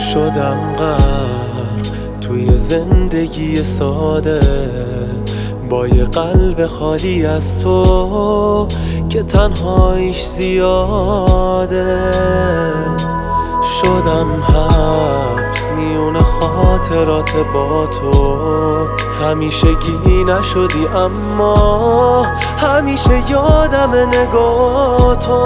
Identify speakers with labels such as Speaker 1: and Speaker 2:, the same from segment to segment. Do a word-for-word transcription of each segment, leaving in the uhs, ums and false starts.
Speaker 1: شدم غرق توی زندگی ساده، با یه قلب خالی از تو که تنهاییش زیاده. شدم حبس میون خاطرات با تو، همیشگی نشدی اما همیشه یادم نگاه تو.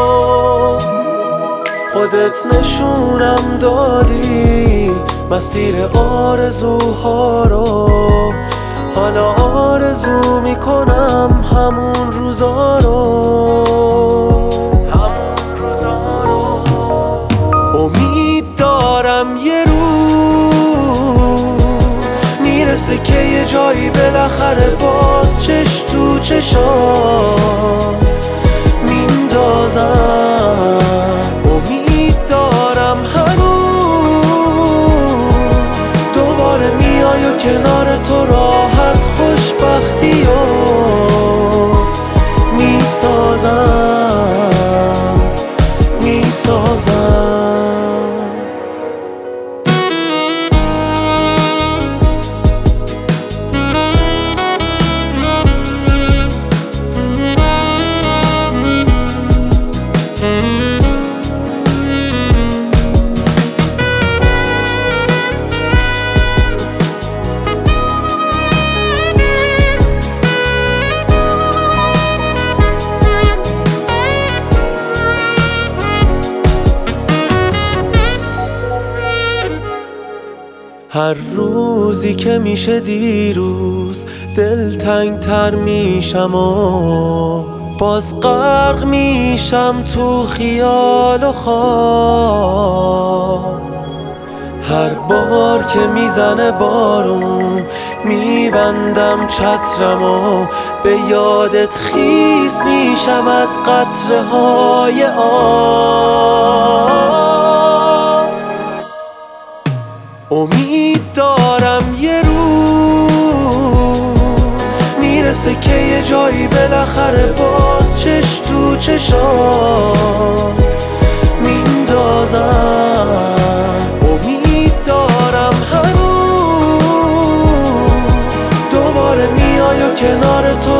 Speaker 1: خودت نشونم دادی مسیر آرزوها رو، حالا آرزو میکنم همون روزا رو. امید دارم یه روز میرسه که یه جایی بالاخره باز چش تو چشام میندازم. امید دارم هنوز دوباره میای و کنار تو راحت خوشبختی و میسازم میسازم. هر روزی که میشه دیروز دلتنگ تر میشم و باز غرق میشم تو خیال و خواب. هر بار که میزنه بارون میبندم چترم و به یادت خیس میشم از قطره های آب. امید دارم یه روز میرسه که یه جایی بالاخره باز چش تو چشام میندازم. امید دارم هنوز دوباره میای و کنار تو